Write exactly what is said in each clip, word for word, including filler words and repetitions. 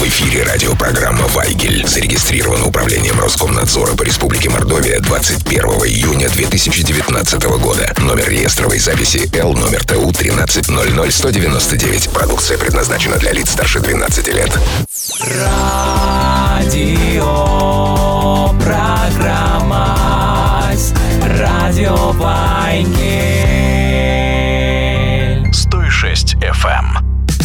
В эфире радиопрограмма «Вайгель». Зарегистрирована управлением Роскомнадзора по Республике Мордовия двадцать первого июня две тысячи девятнадцатого года. Номер реестровой записи Л номер Т У тринадцать ноль ноль сто девяносто девять. Продукция предназначена для лиц старше двенадцати лет. Радио программа Радио Вайгель сто шесть эф эм.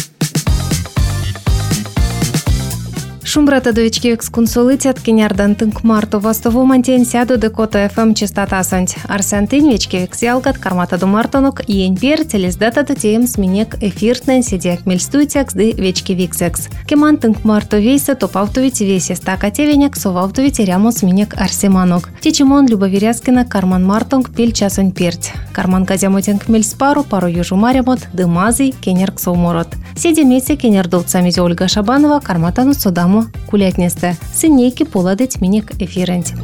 Шумбрата довички эксконсулитет кенярдан тынк марто вастову мантен сяду декото эф эм частота сонть. Арсен тынвички эксялгат кармата ду мартонок иен пер телездата тутеем сменек эфиртнен сидек мельстуйтекс ды вечки виксекс. Кеман тынк марто вейса топавтовить весе стака тевенек совавтовить рямо сменек арсеманок. Течемон Любоверяскина карман мартонг пель часонь перть. Карман газямотенк мельспару пару южу маремот дымазый кенерк совморот. Сиде месте кенер долцамизе Ольга Шабанова карматану судаму кулятнесте. Синейки поладить миник эфирент.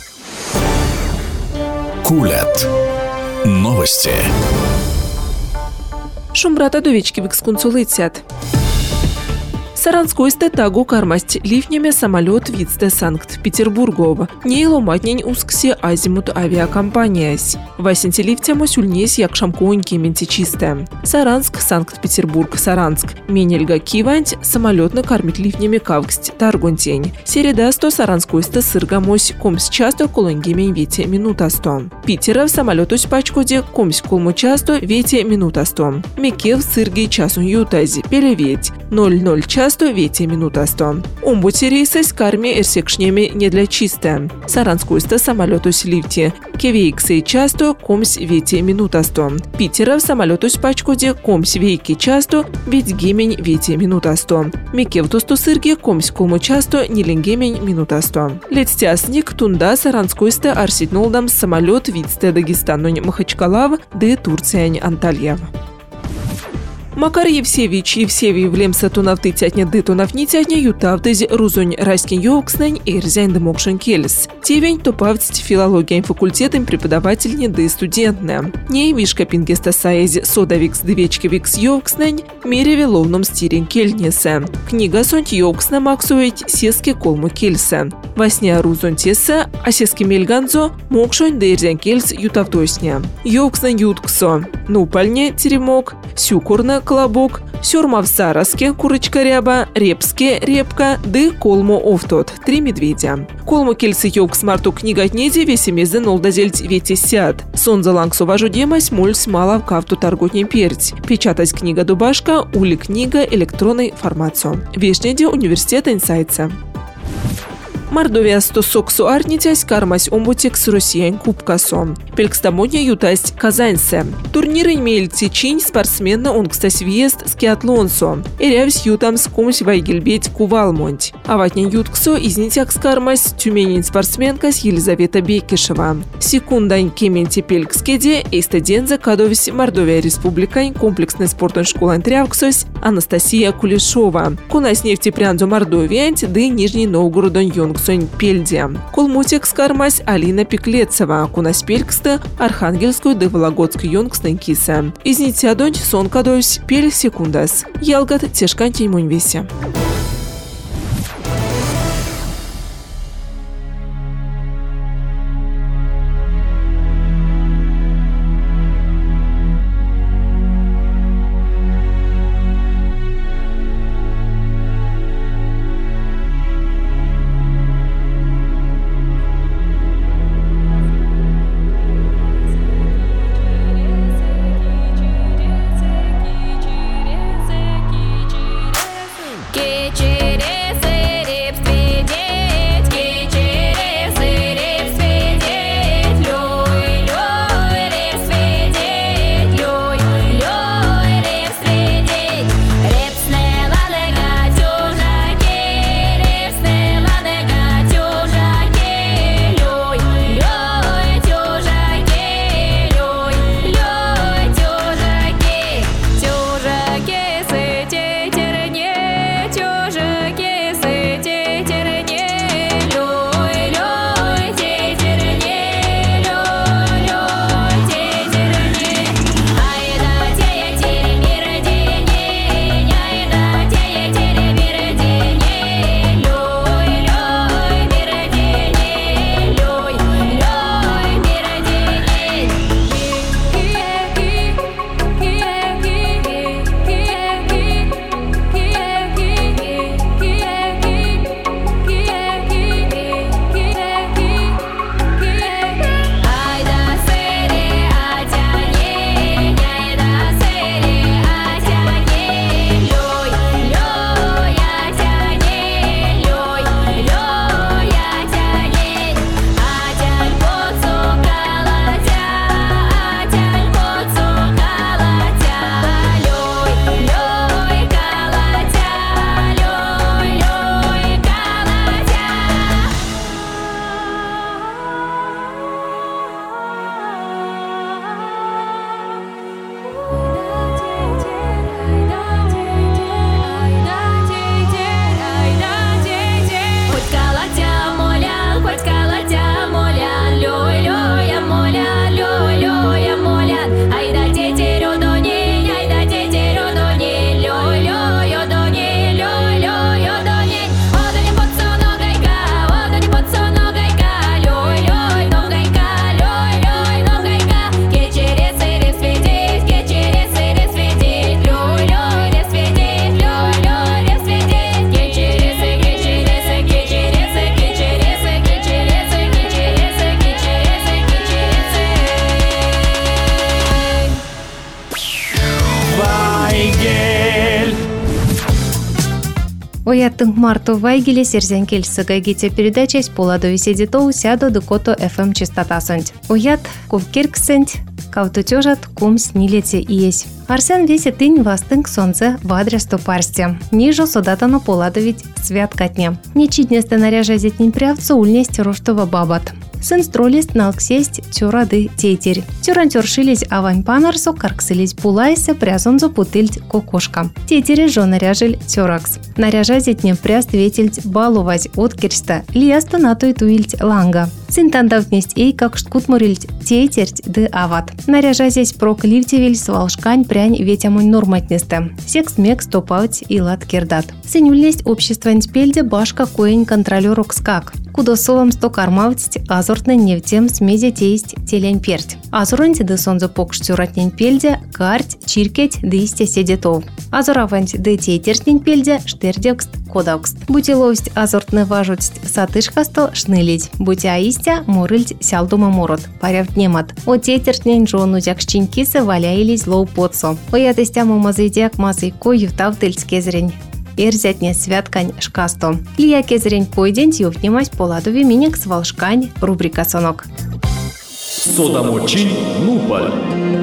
Кулят. Новости. Шумбрата довички в эксконсулитет. Саранской стетагу кармасть ливнями самолет вицте Санкт-Петербургов. Не ломатнень усксе азимут авиакомпаниясь. Васенти лифтямо сюльнесь як шамкоиньки ментичисте. Саранск, Санкт-Петербург, Саранск. Менельга киванть самолетно кормит ливнями кавксть таргунтень. Середа сто Саранской сте сыргамось комс часто колонгеме вете минутасто. Питера в самолетусь пачкоде комс колму часто вете минутасто. Мекев сырги часун ютази пелеветь. ноль ноль час вете минутасто. Умбути рейса с карми эрсекшнями не для чисто. Саранскую сто самолету с лифте. Кевейксы часто комс вете минутасто. Питера в самолету с пачкоде комс вейки часто ведь гемень вете минутасто. Мекевтусту сырги комс колму часто нелингемень минутасто. Летстясник тунда Саранскую сто арситнолдам самолет вицте Дагестанунь Махачкалав де Турциянь Антальев. Макар Евсевич Евсевий влемса тунавты тятня ды тунавни тятня ютавдыз рузунь райскин йоукснань эрзянь дымокшин келес. Тевень топавдсть филология факультетом преподавательни ды студентне. Ней вишка пингеста саези содавикс дывечки викс йоукснань мереве ловном стирин кельнесе. Книга сонть йоуксна максуять сески колму кельсе. Васня рузунь тесе, а сески мельганзо мокшонь да эрзянь кельс ютавдосня. Йоукснань ютксо. Ну пальне теремок, сюкурна колобок, сюрма в сараске, курочка ряба, репске, репка, ды колму офтот, три медведя. Колму кельсы йокс марту книгатнеди весемезы нолдазельть вети сяд. Сонза лангсу важу демась мольс мала в кафту торготней перть. Печатать книга дубашка, ули книга электронной формацию. Вешнеди университет инсайца. Мордовия сто соксу арнитясь кармась омбутекс Россиян кубкасо. Пелькстамонья ютасть Казаньсе. Турнир имеет течень спортсмена он кстась въезд скиатлонсо. Эрявсь ютамс комсь вайгельбеть кувалмонть. А ватня ютксо изнитякс кармась тюменин спортсменкась Елизавета Бекишева. Секундань кементи пелькскеде эйстаденза кадовись Мордовия республикань комплексный спортон школань трявксось Анастасия Кулешова. Кунась нефтепрянзу Мордовиянть да Нижний Новгородон юнг Сонь Пельде. Колмутекс кармась Алина Пеклецева, кунась пелькста Архангельскую да Вологодскую юнгстен киса. Изнитядонь сон кадойсь пель секундас. Ялгат тешкантень муньвесе. Que Ояттың марто вайгеле серзен келсі гайгете передачась поладови седитоу сяду декото эф эм частотасынч. Оят ковкерксэнч, кавтутежат кум снилете иесь. Арсен весе тынь вастынг сонце в адрес то парсте. Нижо содатано поладовить святкатне. Нечиднесте наряжа зетнень прявцу ульнесть роштова бабат. Сын стролист налксесть тюрады тейтерь. Тюран тюршились авань панарсо, карксились пулайся, прязонзо путыльть кокошка. Тейтере жо наряжель тюракс. Наряжа зетне пряст ветельть балувать от кирста, лияста натой туильть ланга. Сын тандавтнесть эй, как шткутмурильть тейтерь ды ават. Наряжа здесь прок ливтевель свалшкань прянь ветямунь норматнесте. Секс мекс топауть и лад кирдат. Сын ульнесть общество нспельде башка коень контролерок скак. Кудо солом сто кармавтсть азортны невтем смезе тесть телень перть. Азуронти ды сонзо покштюратнень пельде карть чиркеть дысте седетов. Азураванть ды тейтертнень пельде штердекст кодавкст. Бутиловсть азортны важутсть сатышкасто шнылить. Бутя истя мурыльть сялдума мурот. Парявт немат. О тейтертнень жону зякшчинькисы валяились лоу подсо. Оятыстяму мазыйдяк мазый ко ювтавтыльц кезрень. Эрзятне святкань шкасто. Лия кезрень койдень ювтнимась поладови минек свалшкань рубрика сонок. Содамочин нупаль.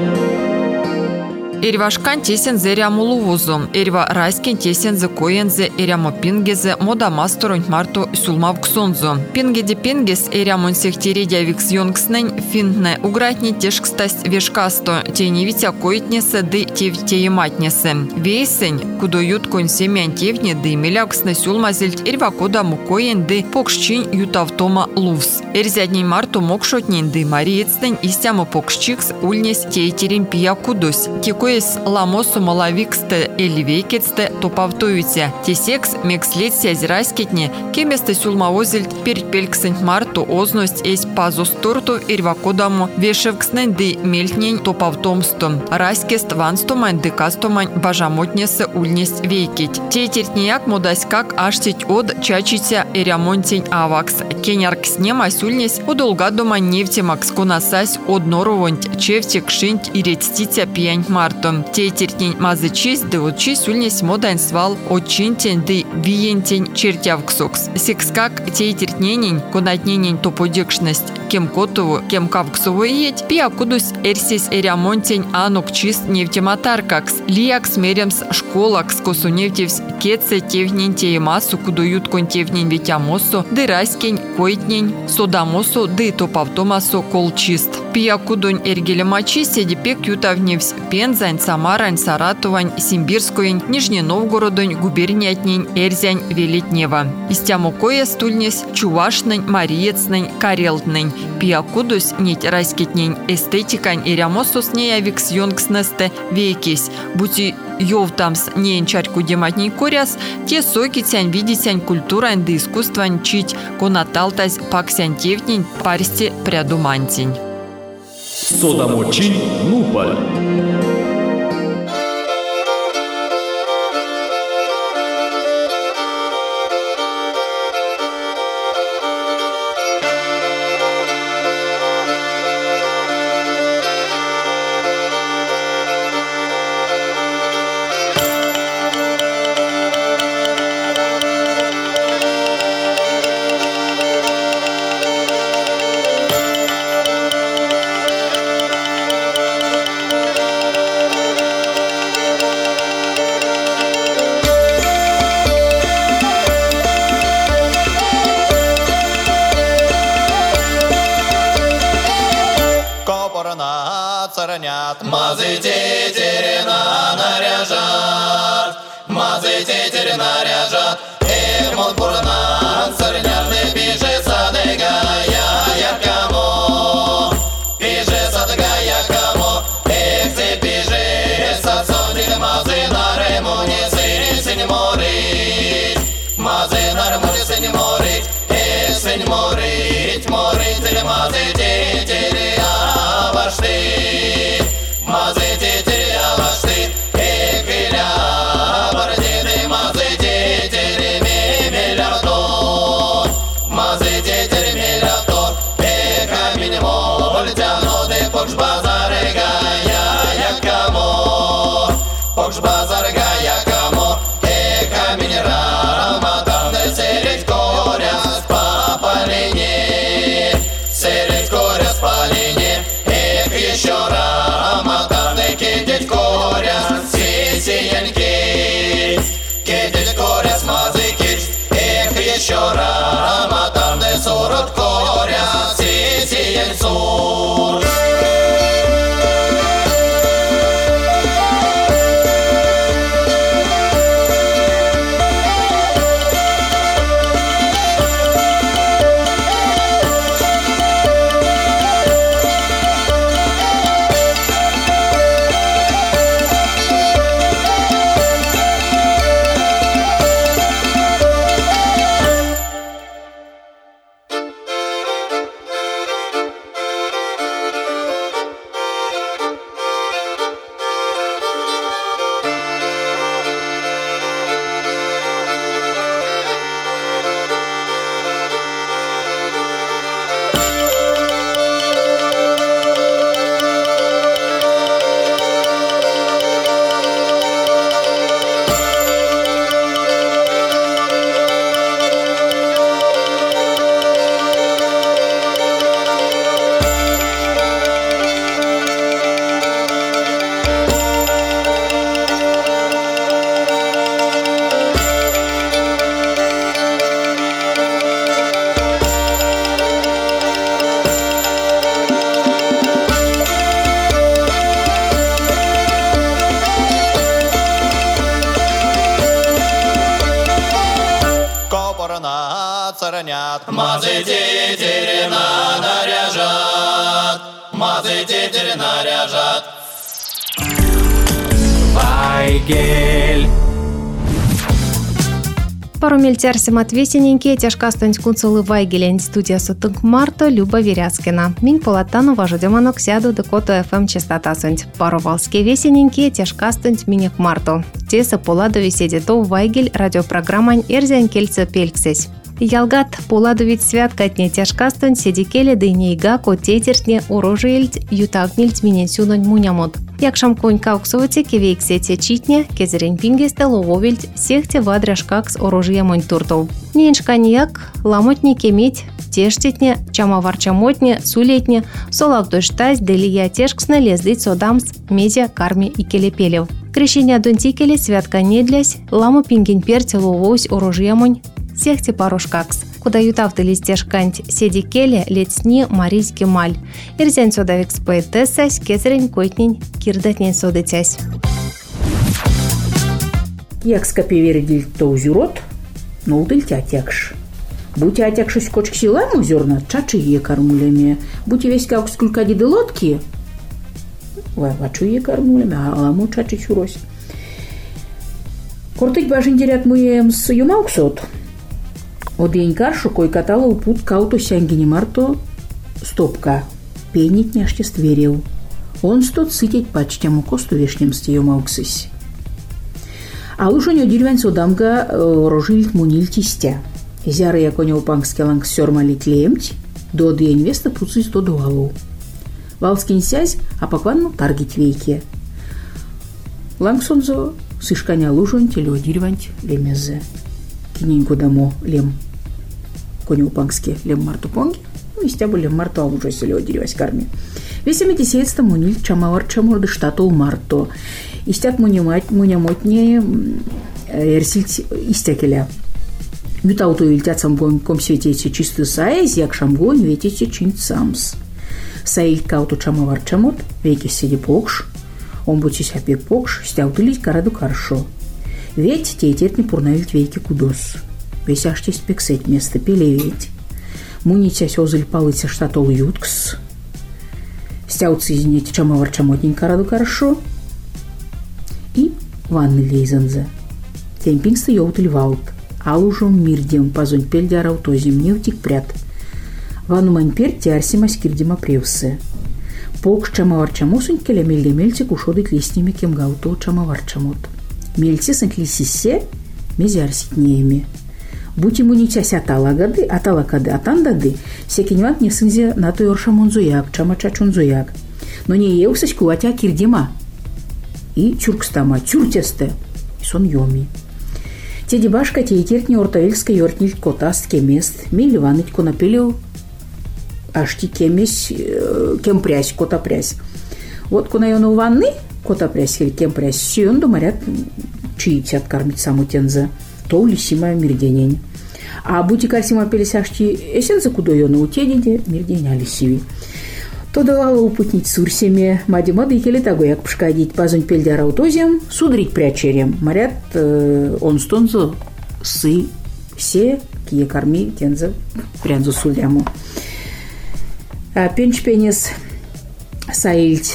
Эрвашкан тесен зеряму лувузу, эрва райскин тесен зе коензе эряму пингезе мода масторунь марту сулмав ксонзу. Пингеде пингес эрямун сехтередя викс йонгснень финтне угратни тешкстасть вешкасто, тени витя коитнесе ды тевтеематнесе. Вейсень, кудо ютконь семян тевне ды меляксне сулмазельт эрва кода мукоен ды покшчин ютавтома лувс. Эрзяднень марту мокшотнень ды мариецнень истяму покшчикс ульнес тейтерин пия кудось. Кекоес ламосу малавиксте эльвейкетсте топавтуюте. Тесекс мекслется зираскетне кеместе сулмаозельт перпельксент марту озность эсь пазустурту ирвакодаму вешевкснен ды мельтнень топавтомсту. Раскест ванстомань ды кастомань бажамотнесе ульнесть вейкеть. Тейтертнияк модаськак аштить од чачитя эрямонтень авакс. Кеняркснем асюльнесь удолгадомань нефтемакс конасась од норовонть чевтик шинть и ретститя пьянь мартом. Тейтертнень мазычись ды отчись ульнесь модань свал отчинтень ды виентень чертявксокс. Секскак тейтертненень конатненень топодекшность кем котову, кем кавксову еть, пиакудус эрсис эрямонтень анук чист нефтематаркакс. Лиякс меремс школакс косу нефтевс кетсе тевнень теемасу кудуют кон тевнень ветямосу, ды раскень койтнень содамосу ды топавтомасу колчист. Пиакудунь эргелемачи седипек ютавневс Пензань, Самарань, Саратовань, Симбирскоень, Нижний Новгородонь, губерниятнень, Эрзянь, Велетнева. Истяму кое стульнес Чувашнень, Мариецнень, Карелтнень. Пиакудус нить раскетнень эстетикань и рямосус неявикс йонгснесте векись. Бути йовтамс неенчарьку дематней коряс, те сокитянь видитянь культурань да искусствань чить конаталтась паксянь тевнень парсти прядумантень. Содамочин нупаль. Мазы тетерина наряжат, мазы тетерина наряжат. Эх, мол, бурна, царнярный пиже садыга, я яркому, пиже садыга яркому. Эх, ты пиже садсонили мазы на ремоне, сыни сынь морить, мазы на ремоне сынь морить. Эх, сынь морить, морить, или мазы тетерина вошли. Мазы тетери авашты, эквиля, бардиды, мазы тетери мелятор, мазы тетери мелятор, эка минимо, вольтяноды, покш базарыга, я якамо, покш базарыга, якамо, эка минерал, спалине, эх, еще раматарны кедеть коря, сисиенки, кедеть коря смазы киш, эх, еще раматарны сурот коря, сисиен сур. Мазы тетерина наряжат, мазы тетерина наряжат. Вайгель. Пару мельтярсим от весененькие, тяжка стонь кунцулы Вайгелень, студия сутынк Марто, Люба Веряскина. Минь полаттану важу демонок сяду декото эф эм частота сонь. Пару валские весененькие, тяжка стонь минек Марто. Теса поладу веседе то Вайгель, радиопрограммань эрзян кельца пельксесь. Ялгат поладовить святкатне тяжкастон седикеле дынейга котетертне урожельт ютагнильт миненсюнонь мунямод. Якшам конь кауксовате кевейксете читне кезерень пингесте лововельт сехте вадряшкакс урожьямонь туртов. Неншканьяк ламотне кемить тештетне чамаварчамотне сулетне солавдоштась делия тешксне лездыть содамс мезя карми и келепелев. Крещения донтикеле святка недлясь ламу пингень перте ловось урожьямонь сехте парушкакс, куда ютавты листешканть седи келе летсни марийский маль. Ирзянь содавикс поэтессась, кезрень койтнень кирдатнень содетясь. Як скопевердиль то узюрот, но удыль тятякш. Будь атякшись кочк силам узюрна, чачие кармулями. Будь весь как сколько диды лодки, вачуе кармулями, а ламу чачи чурось. Кортыть бажин дерят муем с юмауксот. Один каршу кой катала пут кауто сянгини марто стопка. Пенить няште стверил. Он стот сытеть пачтяму косту вешнем стеем ауксись. А лушоньо деревень содамга рожильт муниль тистя. Зяры яконя упангске ланг сёрмалить лемть, до две инвеста пуцись до дуалу. Валскин сязь, а покванну таргить вейке. Лангсонзо сышканя лужон телео деревень лемезе. Киненько дамо лем. Коня упангске лем марту понги. Мистя бы лем марту, а уже селео деревень карми. Весемите сеется муниль чамавар чаморды штатул марто. Истят мунямать мунyaмотне эрсильт истякеля. Ютауто вильтят самгон комсветете чистый саез, як шамгон ветете чин самс. Саиль кауто чамавар чамот, веки седи покш, он бутись опек покш, стяутылить караду каршо. Ведь теетет не пурнавить веки кудос. Весяштесь пексеть место пелеветь. Мунитясь озыль палыця штатол юткс. Стяутся извините чамавар чамотнень караду каршо. И ванны лейзанзе. Темпинста йоутыль ваут. Алужом мирдем позонь пельдярау то земне утик прят. Вану маньпер тярсимась кирдима превсы. Покш чамавар чамосунь келя мельде мельце кушодыть листнями кем гауто чамавар чамот. Мельце сент лисисе мезярсить нееми. Будь ему не тяся аталагады, аталакады атандады, секеневак не сынзе на той оршамонзуяк, чамачачунзуяк. Но не еусась куатя кирдима. И чуркстама, чуртесте, и сон йоми. Теди башка теетертни ортаэльска йортниль котастке мест, миль ваныть конопелеу ашти кемесь, кем прясь, кота прясь. Вот кунаёну ванны, кота прясь или кем прясь, сюн думарят, чиить откормить саму тенза, то улисима мирденень. А бутика сима пелесяшти эсенза кудоёну утедиде мирдень алисиви. То давала упутнить сурсеме, мади моды и келетаго, як пшкадить пазунь пельдяра утозием, судрить прячерем. Марят э, он стонзо сы все кие корми тенза прянзу суляму. А пенч пенес саильть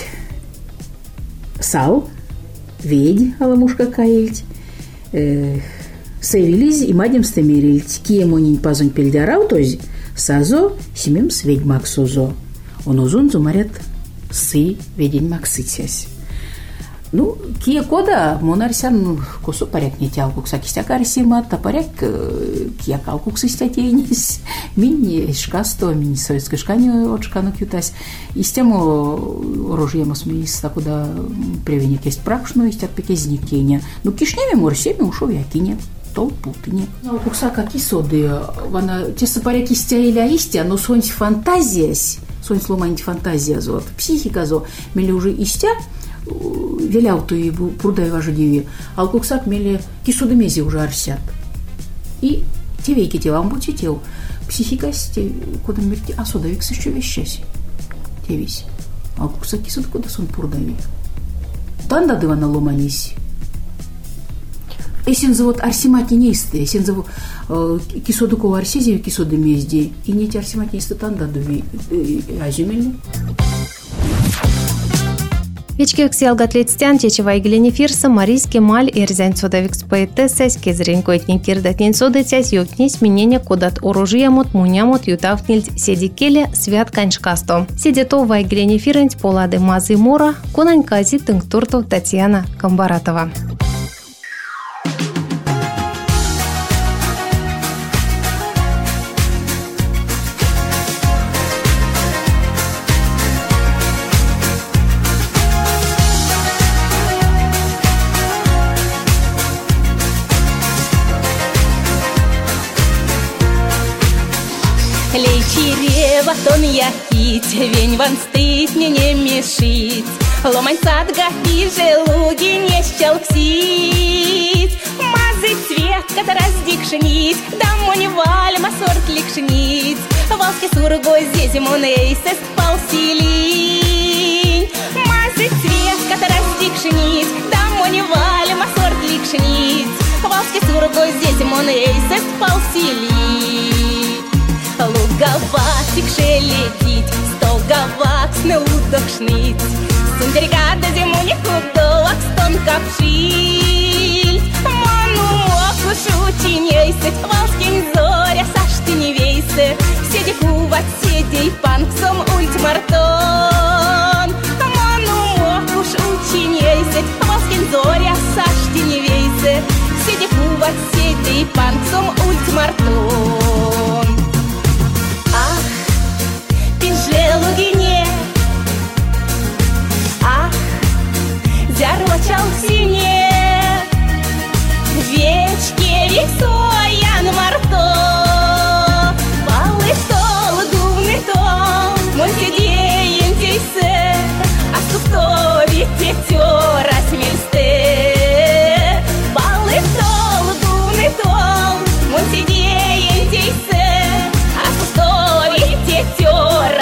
сал, ведь аламушка каильть, э, севилиз и мадим стемирильть, кие монинь пазунь пельдяра утози, сазо семим сведьмак сузо. Он узун зумарят сы ведень максытясь. Ну, кие кода монарсян косу паряк не тял кукса кистяк арсимат, а паряк кия кал куксы стятейнис. Минь шкасто, минь советской шкани от шкану кютась. Истему рожьему смеется, куда превеник есть пракшну, есть от пекезник кеня. Ну, кишнями морсеми ушов я кине. Толпутыне. Ну, кукса какие соды, вона те сапаряки стяиля истя, но сонь фантазиясь, сонь сломанить фантазия зот, психика зо, мели уже истя, велял то и прудай важу диви, а куксак мели кисуды мези уже арсят. И те веки те вам будете тел, психика сте, куда мерти, а сода викс еще вещаси, те весь, а куксак кисуды куда сон прудави. Танда дывана ломанись. Есен завод арсимати нейсты, есен завод кисоду кова арсезеви кисоды мезди, и не те арсимати нейсты танда дуви азюмельни. Вечке ксиалгатлетстян чечевай геленефирса марийский маль эрзянь содавикс поэтессась кезренько этнин кирдатнин содецясь юкнись менение кодат оружиямот мунямот ютавтнильт седикеле свят канчкасто. Седето вай геленефирэнь полады мазы мора конань кази тынктуртов Татьяна Камбаратова. Батон я кить, вень ван стыд мне не мешит. Ломань садга и желуги не щелксить. Мазы цвет, когда раздикшнить, домой не вальма сорт ликшнить. Волски сургой здесь монейсес полсилинь. Мазы цвет, когда раздикшнить, домой не вальма сорт ликшнить. Волски сургой здесь монейсес полсилинь. Луговатик шелетить, столговак снеудокшнить. Сундерьгада зиму не худолок, стон капшиль. Ману моку шутинейсы, волскин зоря сашти не вейсы. Седи куват, седей панксом ультмартон. Ману моку шутинейсы, волскин зоря сашти не вейсы. Седи куват, седей панксом ультмартон. Желугине, ах, зярлачал в сине, вечке вексоян марто, палы стол, гумный том, мой сидеен тейсе, а сустови тетера смельсте, палы стол, гумный том, мой сидеен тейсе, а сустови тетера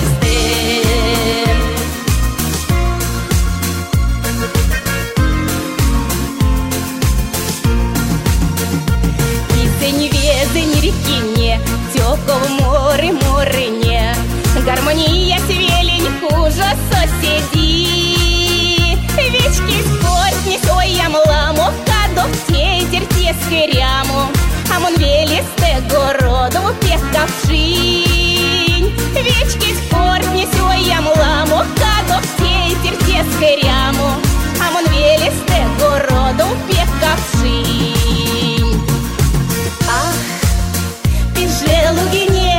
в море, море не. Гармония свелень хуже соседи. Вечки спорт не своям ламу, кадок тетер тескеряму. А мон велесте городу пекавшинь. Вечки спорт не своям ламу, кадок тетер тескеряму. А мон велесте городу пекавшинь. Ах, желугине,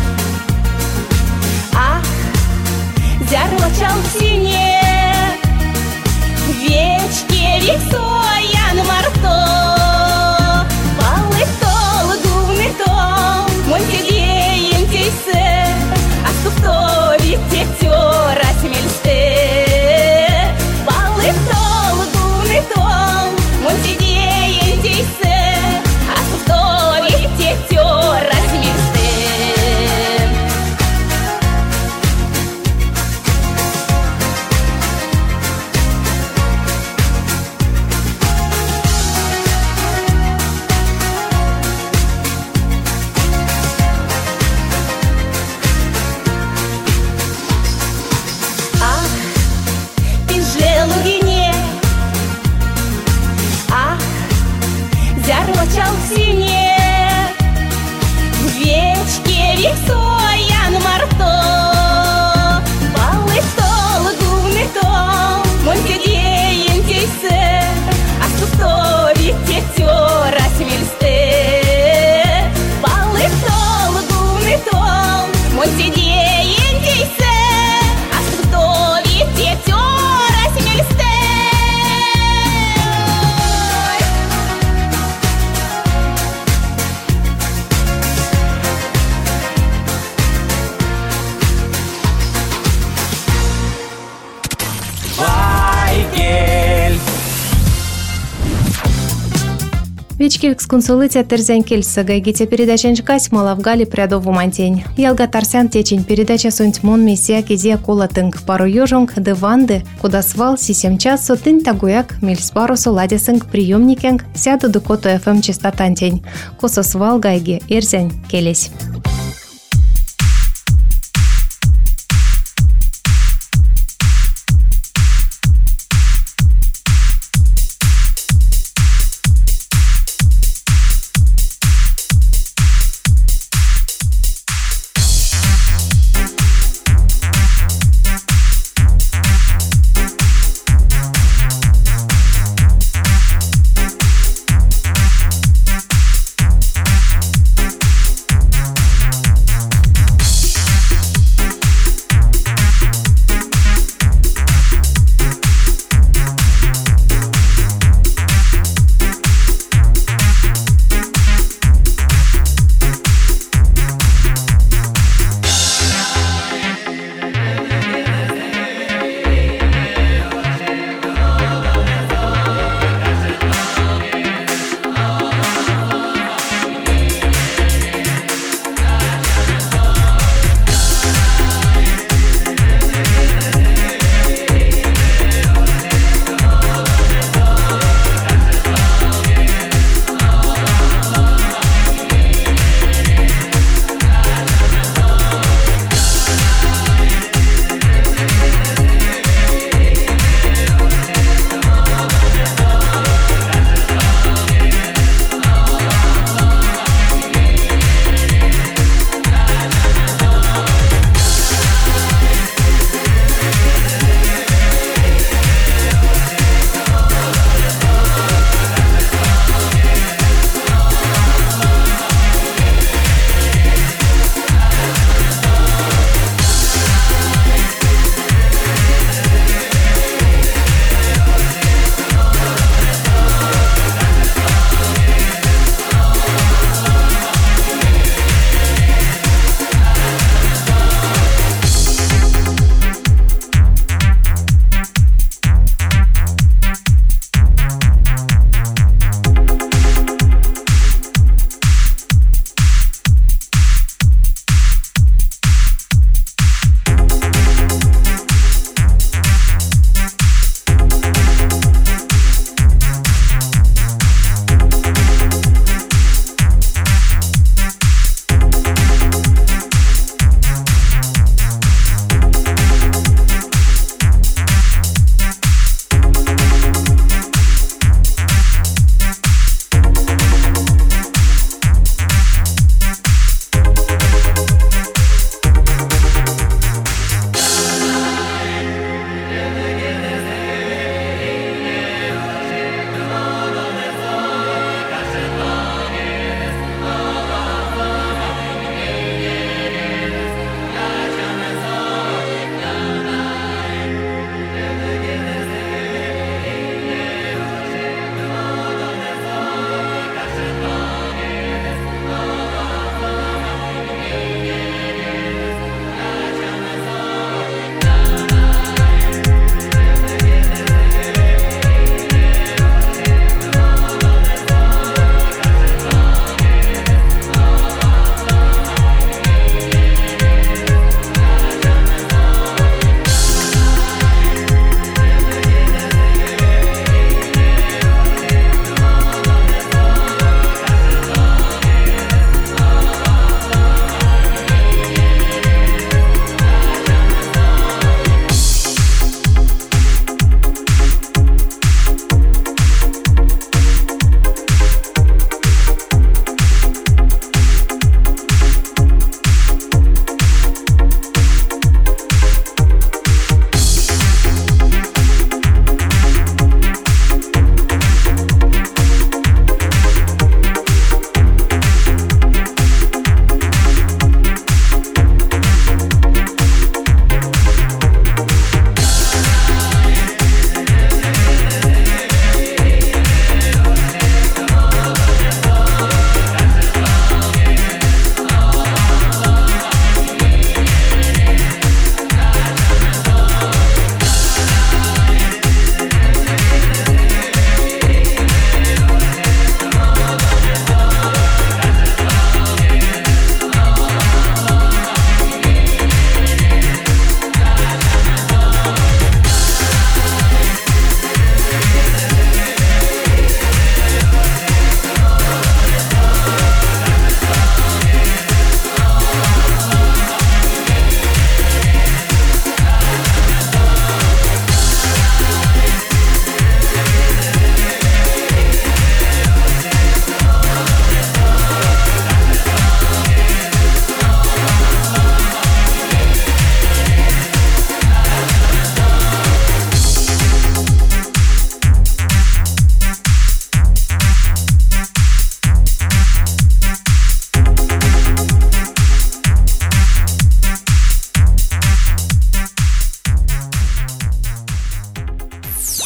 ах, зярлачал в сине, вечке вексоян марто, палы стол, гумный том, мой сидеен тейсе, а Вечки эксконсулыция терзен кельса гайгите передача нчкась малавгали прядову мантень. Ялга тарсян течень передача сунть мон месия кизия колатынг пару ёжонг дыванды, куда свал сисем часу тынь тагуяк мельспару суладесынг приемникенг сяду дукоту эф эм частотантень. Косо свал гайги эрзянь келесь.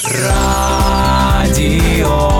Радио.